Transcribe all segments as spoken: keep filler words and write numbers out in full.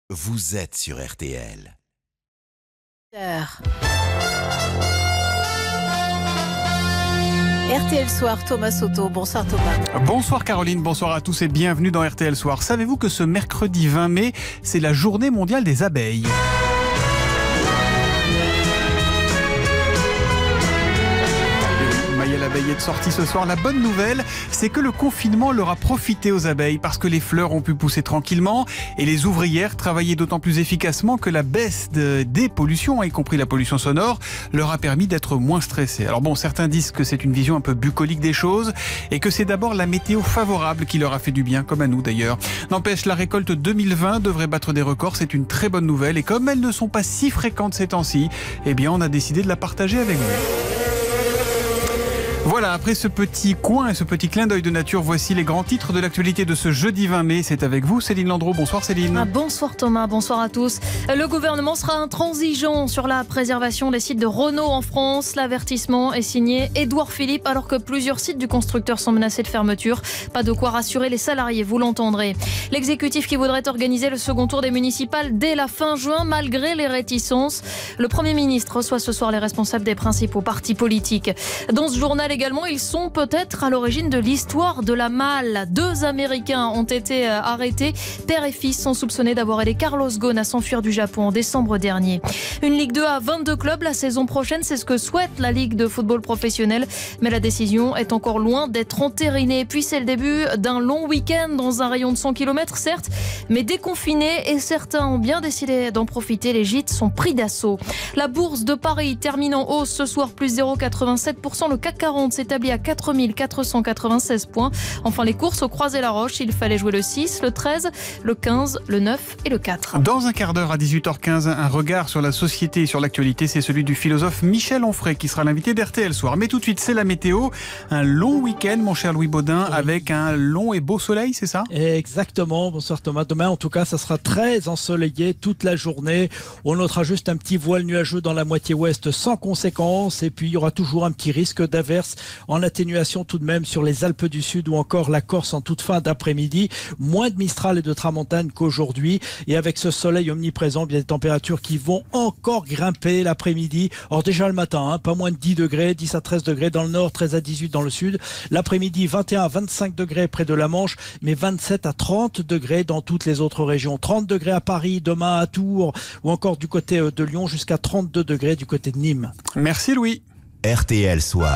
vous êtes sur R T L. R T L Soir, Thomas Soto. Bonsoir Thomas. Bonsoir Caroline, bonsoir à tous et bienvenue dans R T L Soir. Savez-vous que ce mercredi vingt mai, c'est la journée mondiale des abeilles ? Maya l'abeille est de sortie ce soir. La bonne nouvelle, c'est que le confinement leur a profité aux abeilles parce que les fleurs ont pu pousser tranquillement et les ouvrières travaillaient d'autant plus efficacement que la baisse de, des pollutions, y compris la pollution sonore, leur a permis d'être moins stressées. Alors bon, certains disent que c'est une vision un peu bucolique des choses et que c'est d'abord la météo favorable qui leur a fait du bien, comme à nous d'ailleurs. N'empêche, la récolte deux mille vingt devrait battre des records, c'est une très bonne nouvelle et comme elles ne sont pas si fréquentes ces temps-ci, eh bien on a décidé de la partager avec vous. Voilà, après ce petit coin et ce petit clin d'œil de nature, voici les grands titres de l'actualité de ce jeudi vingt mai. C'est avec vous, Céline Landreau. Bonsoir Céline. Ah, bonsoir Thomas, bonsoir à tous. Le gouvernement sera intransigeant sur la préservation des sites de Renault en France. L'avertissement est signé Édouard Philippe alors que plusieurs sites du constructeur sont menacés de fermeture. Pas de quoi rassurer les salariés, vous l'entendrez. L'exécutif qui voudrait organiser le second tour des municipales dès la fin juin malgré les réticences. Le Premier ministre reçoit ce soir les responsables des principaux partis politiques. Dans ce journal également, ils sont peut-être à l'origine de l'histoire de la malle. Deux Américains ont été arrêtés. Père et fils sont soupçonnés d'avoir aidé Carlos Ghosn à s'enfuir du Japon en décembre dernier. Une Ligue deux à vingt-deux clubs la saison prochaine, c'est ce que souhaite la Ligue de football professionnel. Mais la décision est encore loin d'être entérinée. Puis c'est le début d'un long week-end dans un rayon de cent kilomètres, certes, mais déconfiné et certains ont bien décidé d'en profiter. Les gîtes sont pris d'assaut. La bourse de Paris termine en hausse ce soir, plus zéro virgule quatre-vingt-sept pour cent. Le C A C quarante s'établit à quatre mille quatre cent quatre-vingt-seize points. Enfin, les courses au Croisé-la-Roche, il fallait jouer le six, le treize, le quinze, le neuf et le quatre. Dans un quart d'heure à dix-huit heures quinze, un regard sur la société et sur l'actualité, c'est celui du philosophe Michel Onfray qui sera l'invité d'R T L Soir. Mais tout de suite, c'est la météo. Un long week-end, mon cher Louis Baudin, oui, avec un long et beau soleil, c'est ça ? Exactement, bonsoir Thomas. Demain, en tout cas, ça sera très ensoleillé toute la journée. On notera juste un petit voile nuageux dans la moitié ouest sans conséquence. Et puis, il y aura toujours un petit risque d'averse en atténuation tout de même sur les Alpes du Sud ou encore la Corse en toute fin d'après-midi. Moins de Mistral et de Tramontane qu'aujourd'hui. Et avec ce soleil omniprésent, bien des températures qui vont encore grimper l'après-midi. Or déjà le matin, hein, pas moins de dix degrés, dix à treize degrés dans le nord, treize à dix-huit dans le sud. L'après-midi, vingt et un à vingt-cinq degrés près de la Manche, mais vingt-sept à trente degrés dans toutes les autres régions. trente degrés à Paris, demain à Tours ou encore du côté de Lyon, jusqu'à trente-deux degrés du côté de Nîmes. Merci Louis. R T L Soir.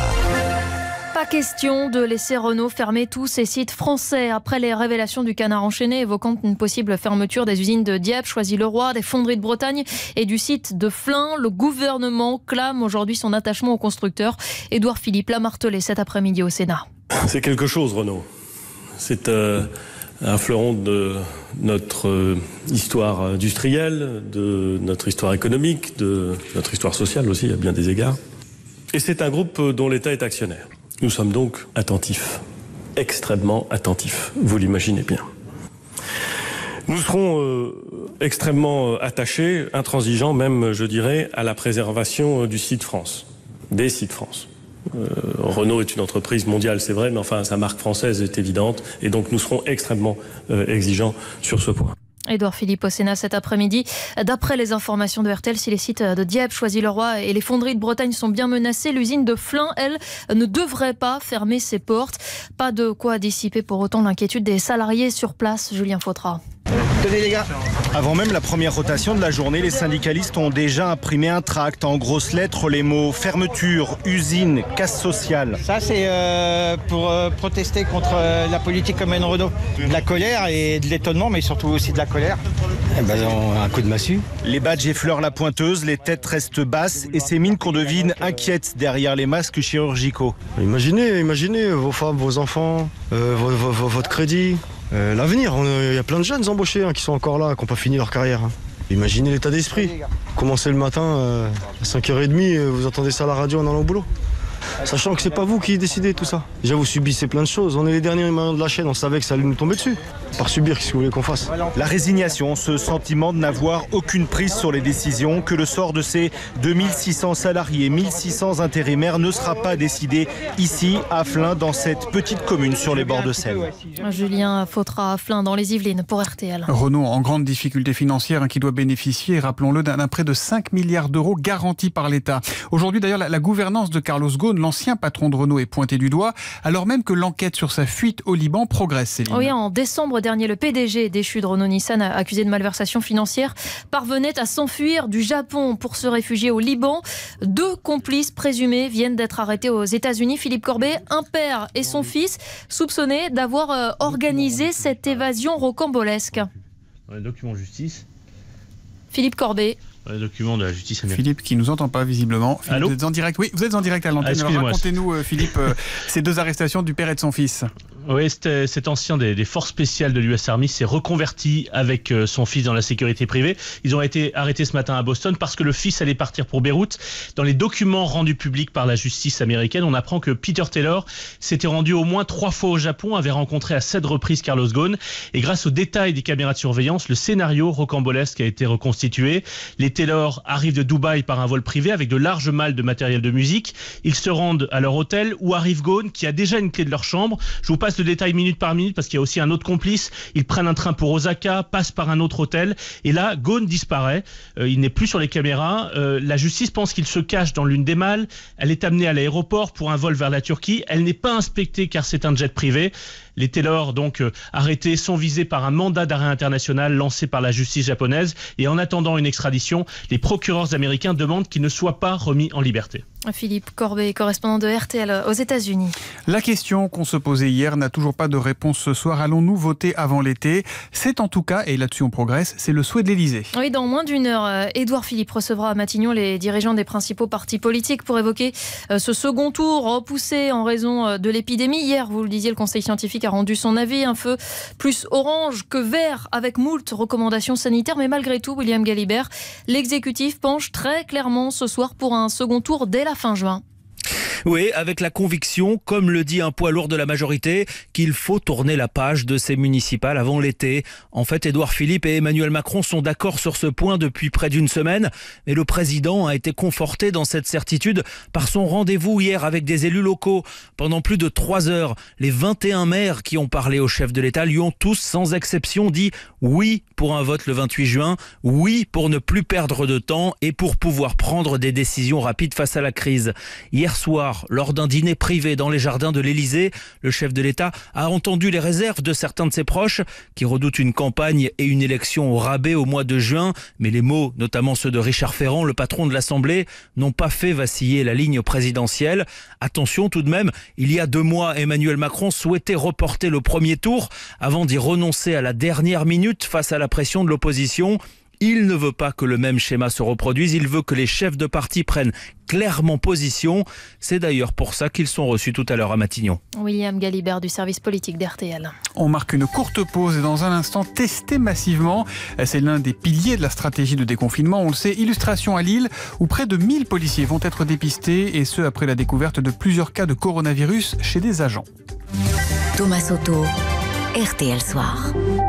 Pas question de laisser Renault fermer tous ses sites français. Après les révélations du Canard enchaîné évoquant une possible fermeture des usines de Dieppe, Choisy-le-Roi, des fonderies de Bretagne et du site de Flins, le gouvernement clame aujourd'hui son attachement au constructeur. Édouard Philippe l'a martelé cet après-midi au Sénat. C'est quelque chose, Renault. C'est euh, un fleuron de notre euh, histoire industrielle, de notre histoire économique, de notre histoire sociale aussi, à bien des égards. Et c'est un groupe dont l'État est actionnaire. Nous sommes donc attentifs, extrêmement attentifs, vous l'imaginez bien. Nous serons euh, extrêmement attachés, intransigeants même, je dirais, à la préservation du site France, des sites France. Euh, Renault est une entreprise mondiale, c'est vrai, mais enfin sa marque française est évidente, et donc nous serons extrêmement euh, exigeants sur ce point. Édouard Philippe au Sénat cet après-midi. D'après les informations de R T L, si les sites de Dieppe, Choisy-le-Roi et les fonderies de Bretagne sont bien menacés, l'usine de Flins, elle, ne devrait pas fermer ses portes. Pas de quoi dissiper pour autant l'inquiétude des salariés sur place. Julien Fautra. Tenez les gars. Avant même la première rotation de la journée, les syndicalistes ont déjà imprimé un tract en grosses lettres les mots fermeture, usine, casse sociale. Ça c'est euh, pour euh, protester contre euh, la politique que mène Renault. De la colère et de l'étonnement, mais surtout aussi de la colère. Eh ben, un coup de massue. Les badges effleurent la pointeuse, les têtes restent basses et ces mines qu'on devine inquiètent derrière les masques chirurgicaux. Imaginez, imaginez vos femmes, vos enfants, euh, vo, vo, vo, votre crédit. Euh, L'avenir, il y a plein de jeunes embauchés hein, qui sont encore là, qui n'ont pas fini leur carrière. Hein. Imaginez l'état d'esprit. Commencez le matin euh, à cinq heures trente, vous entendez ça à la radio en allant au boulot. Sachant que c'est pas vous qui décidez tout ça. Déjà vous subissez plein de choses. On est les derniers maillons de la chaîne, on savait que ça allait nous tomber dessus. Par subir, qu'est-ce que vous voulez qu'on fasse? La résignation, ce sentiment de n'avoir aucune prise sur les décisions, que le sort de ces deux mille six cents salariés, mille six cents intérimaires ne sera pas décidé ici à Flins, dans cette petite commune sur les bords de Seine. Julien Fautra à Flins dans les Yvelines pour R T L. Renault en grande difficulté financière, hein, qui doit bénéficier, rappelons-le, d'un prêt de cinq milliards d'euros garantis par l'État. Aujourd'hui d'ailleurs, la, la gouvernance de Carlos Ghosn, l'ancien patron de Renault, est pointée du doigt, alors même que l'enquête sur sa fuite au Liban progresse, Céline. Oui, en décembre dernier, le P D G déchu de Renault-Nissan, accusé de malversation financière, parvenait à s'enfuir du Japon pour se réfugier au Liban. Deux complices présumés viennent d'être arrêtés aux États-Unis. Philippe Corbet, un père et son fils, soupçonnés d'avoir euh, organisé cette évasion rocambolesque. Dans les documents de justice. Philippe Corbet. Dans les documents de la justice américaine. Philippe qui nous entend pas visiblement. Philippe, Allô, vous êtes en direct. Oui, vous êtes en direct à l'antenne. Ah, Alors racontez-nous, euh, Philippe, euh, ces deux arrestations du père et de son fils. Oui, cet ancien des, des forces spéciales de l'U S Army s'est reconverti avec son fils dans la sécurité privée. Ils ont été arrêtés ce matin à Boston parce que le fils allait partir pour Beyrouth. Dans les documents rendus publics par la justice américaine, on apprend que Peter Taylor s'était rendu au moins trois fois au Japon, avait rencontré à sept reprises Carlos Ghosn. Et grâce aux détails des caméras de surveillance, le scénario rocambolesque a été reconstitué. Les Taylor arrivent de Dubaï par un vol privé avec de larges malles de matériel de musique. Ils se rendent à leur hôtel où arrive Ghosn qui a déjà une clé de leur chambre. Je vous passe le détail minute par minute parce qu'il y a aussi un autre complice. Ils prennent un train pour Osaka, passent par un autre hôtel et là Ghosn disparaît. Euh, il n'est plus sur les caméras. Euh, la justice pense qu'il se cache dans l'une des malles. Elle est amenée à l'aéroport pour un vol vers la Turquie. Elle n'est pas inspectée car c'est un jet privé. Les Taylor, donc euh, arrêtés, sont visés par un mandat d'arrêt international lancé par la justice japonaise. Et en attendant une extradition, les procureurs américains demandent qu'ils ne soient pas remis en liberté. Philippe Corbet, correspondant de R T L aux États-Unis. La question qu'on se posait hier n'a toujours pas de réponse ce soir. Allons-nous voter avant l'été? C'est en tout cas, et là-dessus on progresse, c'est le souhait de l'Élysée. Oui, dans moins d'une heure, Édouard Philippe recevra à Matignon les dirigeants des principaux partis politiques pour évoquer ce second tour repoussé en raison de l'épidémie. Hier, vous le disiez, le Conseil scientifique a rendu son avis, un feu plus orange que vert avec moult recommandations sanitaires. Mais malgré tout, William Galibert, l'exécutif penche très clairement ce soir pour un second tour dès la fin juin. Oui, avec la conviction, comme le dit un poids lourd de la majorité, qu'il faut tourner la page de ces municipales avant l'été. En fait, Édouard Philippe et Emmanuel Macron sont d'accord sur ce point depuis près d'une semaine. Mais le président a été conforté dans cette certitude par son rendez-vous hier avec des élus locaux. Pendant plus de trois heures, les vingt et un maires qui ont parlé au chef de l'État lui ont tous, sans exception, dit oui pour un vote le vingt-huit juin, oui pour ne plus perdre de temps et pour pouvoir prendre des décisions rapides face à la crise. Hier soir, lors d'un dîner privé dans les jardins de l'Élysée, le chef de l'État a entendu les réserves de certains de ses proches qui redoutent une campagne et une élection au rabais au mois de juin. Mais les mots, notamment ceux de Richard Ferrand, le patron de l'Assemblée, n'ont pas fait vaciller la ligne présidentielle. Attention tout de même, il y a deux mois, Emmanuel Macron souhaitait reporter le premier tour avant d'y renoncer à la dernière minute face à la pression de l'opposition. Il ne veut pas que le même schéma se reproduise, il veut que les chefs de parti prennent clairement position. C'est d'ailleurs pour ça qu'ils sont reçus tout à l'heure à Matignon. William Galibert du service politique d'R T L. On marque une courte pause et dans un instant, tester massivement. C'est l'un des piliers de la stratégie de déconfinement. On le sait, illustration à Lille où près de mille policiers vont être dépistés et ce après la découverte de plusieurs cas de coronavirus chez des agents. Thomas Soto, R T L Soir.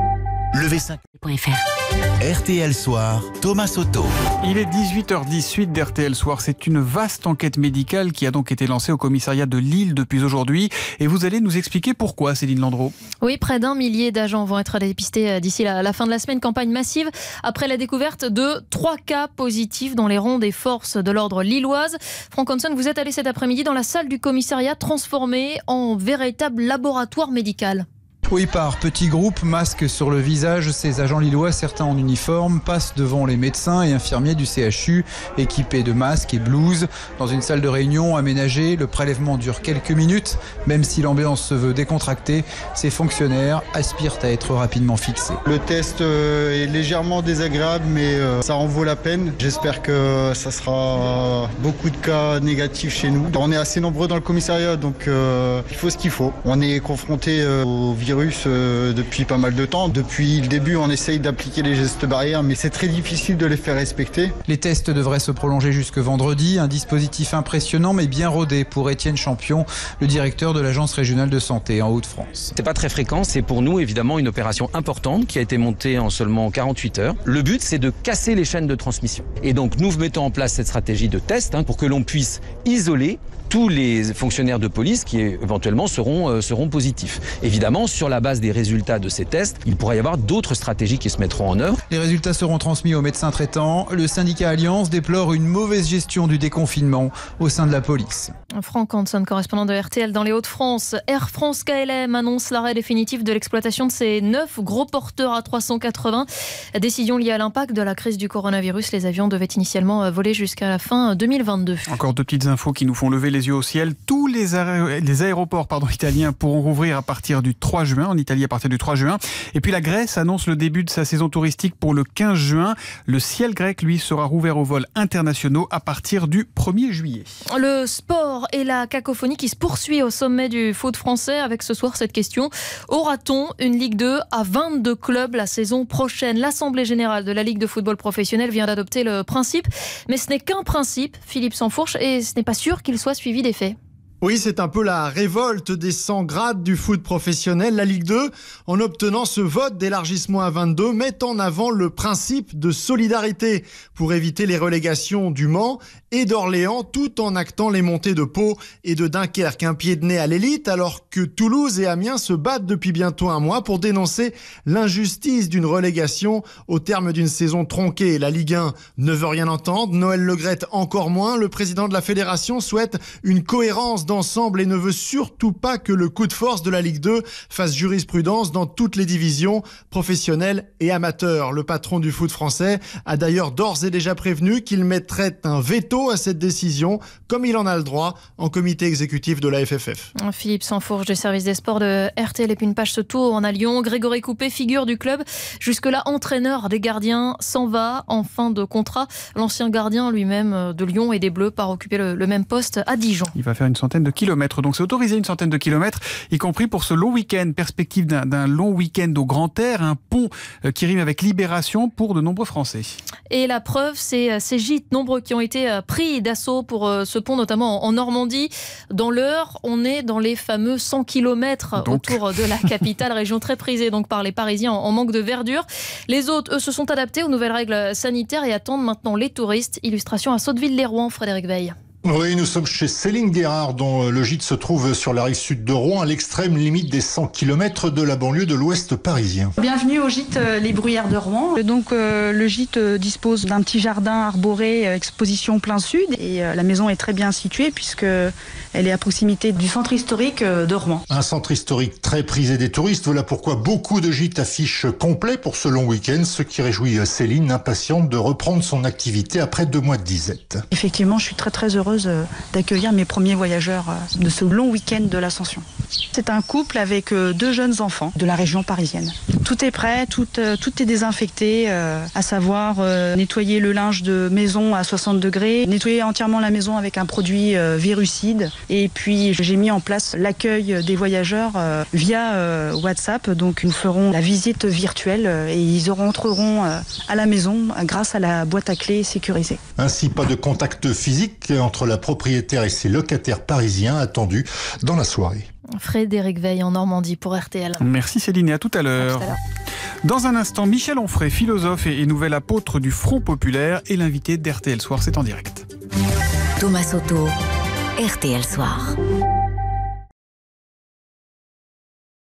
Le V cinq point F R. R T L Soir, Thomas Soto. Il est dix-huit heures dix-huit d'R T L Soir. C'est une vaste enquête médicale qui a donc été lancée au commissariat de Lille depuis aujourd'hui. Et vous allez nous expliquer pourquoi, Céline Landreau. Oui, près d'un millier d'agents vont être dépistés d'ici la, la fin de la semaine. Campagne massive après la découverte de trois cas positifs dans les rangs des forces de l'ordre lilloises. Franck Hanson, vous êtes allé cet après-midi dans la salle du commissariat transformée en véritable laboratoire médical. Oui, par petits groupes, masques sur le visage, ces agents lillois, certains en uniforme, passent devant les médecins et infirmiers du C H U, équipés de masques et blouses. Dans une salle de réunion aménagée, le prélèvement dure quelques minutes. Même si l'ambiance se veut décontractée, ces fonctionnaires aspirent à être rapidement fixés. Le test est légèrement désagréable, mais ça en vaut la peine. J'espère que ça sera beaucoup de cas négatifs chez nous. On est assez nombreux dans le commissariat, donc il faut ce qu'il faut. On est confronté au virus virus euh, depuis pas mal de temps. Depuis le début, on essaye d'appliquer les gestes barrières, mais c'est très difficile de les faire respecter. Les tests devraient se prolonger jusque vendredi. Un dispositif impressionnant mais bien rodé pour Étienne Champion, le directeur de l'Agence régionale de santé en Hauts-de-France. C'est pas très fréquent, c'est pour nous évidemment une opération importante qui a été montée en seulement quarante-huit heures. Le but, c'est de casser les chaînes de transmission. Et donc nous mettons en place cette stratégie de test hein, pour que l'on puisse isoler tous les fonctionnaires de police qui éventuellement seront, euh, seront positifs. Évidemment, sur la base des résultats de ces tests, il pourrait y avoir d'autres stratégies qui se mettront en œuvre. Les résultats seront transmis aux médecins traitants. Le syndicat Alliance déplore une mauvaise gestion du déconfinement au sein de la police. Franck Hanson, correspondant de R T L dans les Hauts-de-France. Air France K L M annonce l'arrêt définitif de l'exploitation de ses neuf gros porteurs A trois cent quatre-vingts. Décision liée à l'impact de la crise du coronavirus. Les avions devaient initialement voler jusqu'à la fin deux mille vingt-deux. Encore deux petites infos qui nous font lever les yeux au ciel. Tous les, aé- les aéroports pardon, italiens pourront rouvrir à partir du trois juin, en Italie à partir du trois juin. Et puis la Grèce annonce le début de sa saison touristique pour le quinze juin. Le ciel grec, lui, sera rouvert aux vols internationaux à partir du premier juillet. Le sport et la cacophonie qui se poursuit au sommet du foot français avec ce soir cette question. Aura-t-on une Ligue deux à vingt-deux clubs la saison prochaine? L'Assemblée générale de la Ligue de football professionnel vient d'adopter le principe. Mais ce n'est qu'un principe, Philippe Sansfourche, et ce n'est pas sûr qu'il soit suivi des faits. Oui, c'est un peu la révolte des cent grades du foot professionnel. La Ligue deux, en obtenant ce vote d'élargissement à vingt-deux, met en avant le principe de solidarité pour éviter les relégations du Mans et d'Orléans, tout en actant les montées de Pau et de Dunkerque. Un pied de nez à l'élite, alors que Toulouse et Amiens se battent depuis bientôt un mois pour dénoncer l'injustice d'une relégation au terme d'une saison tronquée. La Ligue un ne veut rien entendre, Noël Le Graët encore moins. Le président de la fédération souhaite une cohérence d'ensemble et ne veut surtout pas que le coup de force de la Ligue deux fasse jurisprudence dans toutes les divisions professionnelles et amateurs. Le patron du foot français a d'ailleurs d'ores et déjà prévenu qu'il mettrait un veto à cette décision, comme il en a le droit en comité exécutif de la F F F. Philippe Sansfourche du service des sports de R T L. Et puis une page se tourne à Lyon. Grégory Coupet, figure du club, jusque-là entraîneur des gardiens, s'en va en fin de contrat. L'ancien gardien lui-même de Lyon et des Bleus part occuper le, le même poste à Dijon. Il va faire une centaine de kilomètres, donc c'est autorisé une centaine de kilomètres, y compris pour ce long week-end. Perspective d'un, d'un long week-end au grand air, un pont qui rime avec libération pour de nombreux Français. Et la preuve, c'est ces gîtes nombreux qui ont été pris d'assaut pour ce pont, notamment en Normandie. Dans l'Eure, on est dans les fameux cent kilomètres donc autour de la capitale, région très prisée donc par les Parisiens en manque de verdure. Les autres, eux, se sont adaptés aux nouvelles règles sanitaires et attendent maintenant les touristes. Illustration à Sotteville-les-Rouen, Frédéric Veil. Oui, nous sommes chez Céline Guérard, dont le gîte se trouve sur la rive sud de Rouen, à l'extrême limite des cent kilomètres de la banlieue de l'ouest parisien. Bienvenue au gîte Les Bruyères de Rouen. Donc euh, le gîte dispose d'un petit jardin arboré, exposition plein sud, et euh, la maison est très bien située puisque elle est à proximité du centre historique de Rouen. Un centre historique très prisé des touristes, voilà pourquoi beaucoup de gîtes affichent complet pour ce long week-end, ce qui réjouit Céline, impatiente de reprendre son activité après deux mois de disette. Effectivement, je suis très très heureuse d'accueillir mes premiers voyageurs de ce long week-end de l'Ascension. C'est un couple avec deux jeunes enfants de la région parisienne. Tout est prêt, tout, tout est désinfecté, à savoir nettoyer le linge de maison à soixante degrés, nettoyer entièrement la maison avec un produit virucide, et puis j'ai mis en place l'accueil des voyageurs via WhatsApp. Donc nous ferons la visite virtuelle et ils rentreront à la maison grâce à la boîte à clés sécurisée. Ainsi, pas de contact physique entre la propriétaire et ses locataires parisiens attendus dans la soirée. Frédéric Veil en Normandie pour R T L. Merci Céline et à tout à l'heure. À tout à l'heure. Dans un instant, Michel Onfray, philosophe et nouvel apôtre du Front Populaire, et l'invité d'R T L Soir, c'est en direct. Thomas Soto, R T L Soir.